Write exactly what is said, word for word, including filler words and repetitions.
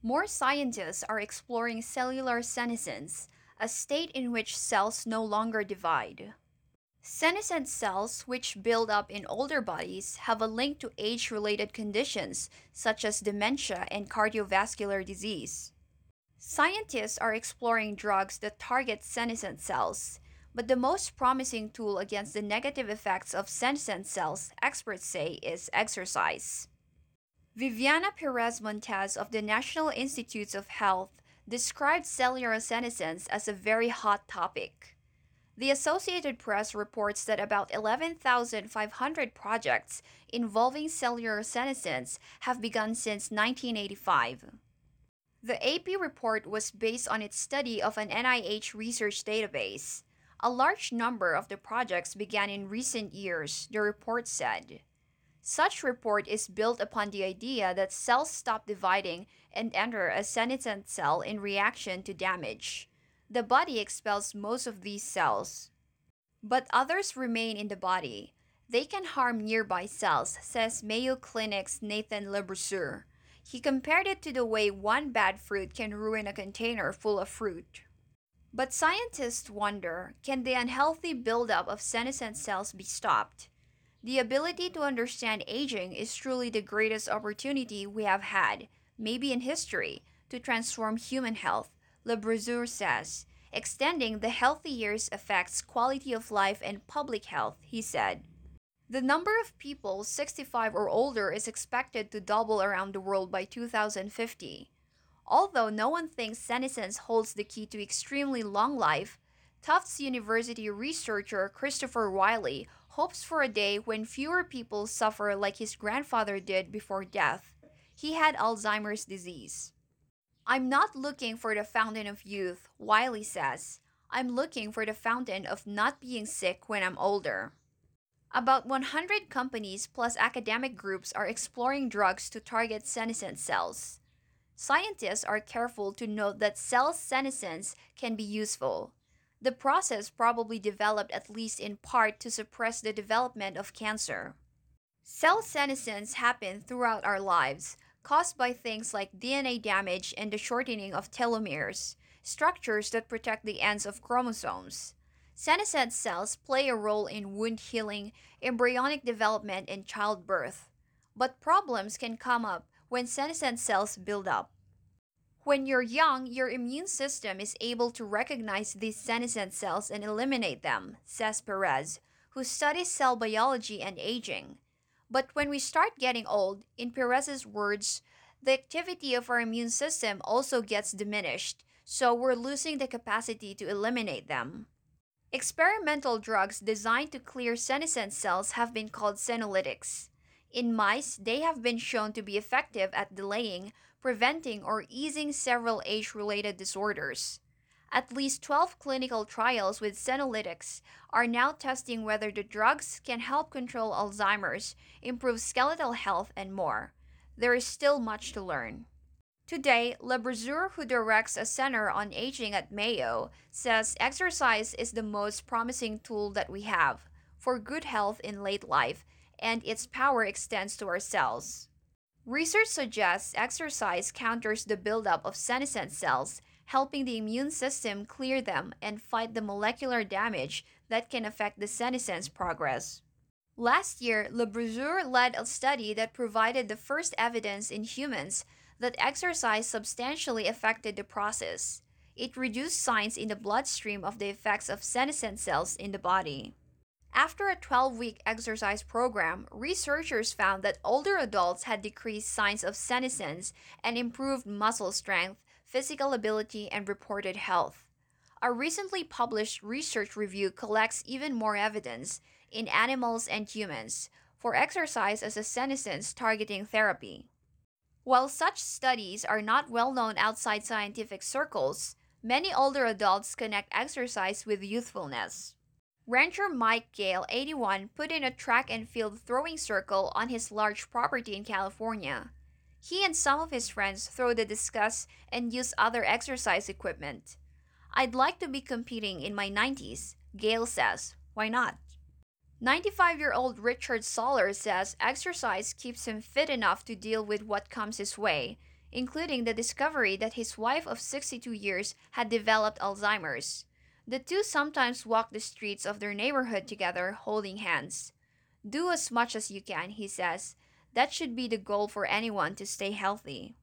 More scientists are exploring cellular senescence, a state in which cells no longer divide. Senescent cells, which build up in older bodies, have a link to age related conditions such as dementia and cardiovascular disease. Scientists are exploring drugs that target senescent cells, but the most promising tool against the negative effects of senescent cells, experts say, is exercise. Viviana Perez Montez of the National Institutes of Health described cellular senescence as a very hot topic. The Associated Press reports that about eleven thousand five hundred projects involving cellular senescence have begun since nineteen eighty-five. The A P report was based on its study of an N I H research database. A large number of the projects began in recent years, the report said. Such report is built upon the idea that cells stop dividing and enter a senescent cell in reaction to damage. The body expels most of these cells, but others remain in the body. They can harm nearby cells, says Mayo Clinic's Nathan Lebruseur. He compared it to the way one bad fruit can ruin a container full of fruit. But scientists wonder, can the unhealthy buildup of senescent cells be stopped? The ability to understand aging is truly the greatest opportunity we have had, maybe in history, to transform human health, Le Breuer says. Extending the healthy years affects quality of life and public health, he said. The number of people sixty-five or older is expected to double around the world by two thousand fifty. Although no one thinks senescence holds the key to extremely long life, Tufts University researcher Christopher Wiley hopes for a day when fewer people suffer like his grandfather did before death. He had Alzheimer's disease. I'm not looking for the fountain of youth, Wiley says. I'm looking for the fountain of not being sick when I'm older. About one hundred companies plus academic groups are exploring drugs to target senescent cells. Scientists are careful to note that cell senescence can be useful. The process probably developed at least in part to suppress the development of cancer. Cell senescence happens throughout our lives, caused by things like D N A damage and the shortening of telomeres, structures that protect the ends of chromosomes. Senescent cells play a role in wound healing, embryonic development, and childbirth. But problems can come up when senescent cells build up. When you're young, your immune system is able to recognize these senescent cells and eliminate them, says Perez, who studies cell biology and aging. But when we start getting old, in Perez's words, the activity of our immune system also gets diminished, so we're losing the capacity to eliminate them. Experimental drugs designed to clear senescent cells have been called senolytics. In mice, they have been shown to be effective at delaying, preventing, or easing several age-related disorders. At least twelve clinical trials with senolytics are now testing whether the drugs can help control Alzheimer's, improve skeletal health, and more. There is still much to learn. Today, Le Breuer, who directs a center on aging at Mayo, says exercise is the most promising tool that we have for good health in late life, and its power extends to our cells. Research suggests exercise counters the buildup of senescent cells, helping the immune system clear them and fight the molecular damage that can affect the senescence progress. Last year, Le Breuer led a study that provided the first evidence in humans that exercise substantially affected the process. It reduced signs in the bloodstream of the effects of senescent cells in the body. After a twelve-week exercise program, researchers found that older adults had decreased signs of senescence and improved muscle strength, physical ability, and reported health. A recently published research review collects even more evidence, in animals and humans, for exercise as a senescence targeting therapy. While such studies are not well known outside scientific circles, many older adults connect exercise with youthfulness. Rancher Mike Gale, eighty-one, put in a track and field throwing circle on his large property in California. He and some of his friends throw the discus and use other exercise equipment. I'd like to be competing in my nineties, Gale says. Why not? ninety-five-year-old Richard Soller says exercise keeps him fit enough to deal with what comes his way. including the discovery that his wife of sixty-two years had developed Alzheimer's. The two sometimes walk the streets of their neighborhood together, holding hands. Do as much as you can, he says. That should be the goal for anyone to stay healthy.